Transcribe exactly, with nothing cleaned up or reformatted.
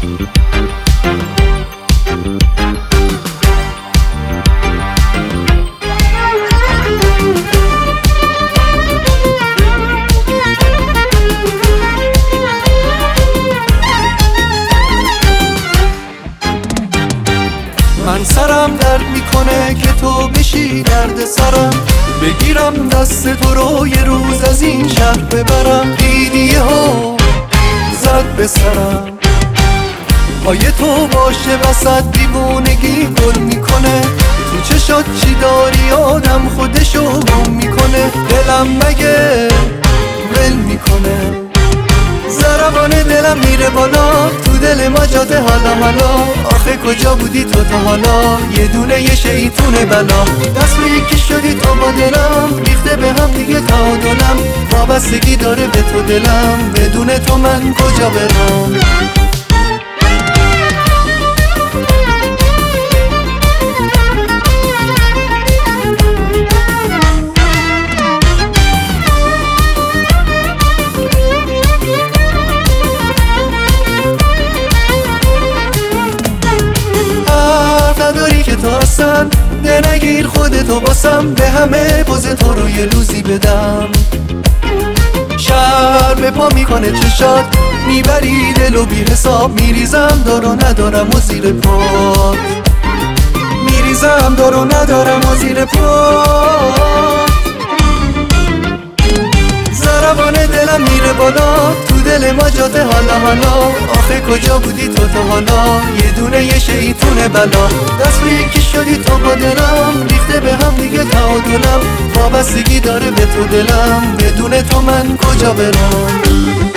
من سرم درد میکنه که تو بشی درد سرم، بگیرم دست تو رو یه روز از این شهر ببرم. دیدیه ها زد به سرم، پای تو باشه وسط دیوونگی گل میکنه. تو چشات چی داری آدم خودشو گم میکنه. دلم مگه ول میکنه، ضربان دلم میره بالا، تو دل ما جاده حالا حالا. آخه کجا بودی تو تا حالا، یه دونه یه شیطونه بلا. دست به یکی شدی تو با دلم، ریخته به هم دیگه تعادلم. وابستگی داره به تو دلم، بدون تو من کجا برم. تو هستن ده نگیر خودتو باسم، به همه پوز تو رو یه روزی بدم. شهر به پا میکنه چشات، میبری دل و بی حساب. میریزم دار و ندارم و زیر پات، میریزم دار و ندارم و زیر پات. ضربان دلم میره بالا، تو دل ما جاده حالا حالا. آخه کجا بودی تو تا حالا، یه دونه یه شیطونه بلا. دست به یکی شدی تو با دلم، ریخته به هم دیگه تعادلم. وابستگی داره به تو دلم، بدون تو من کجا برم.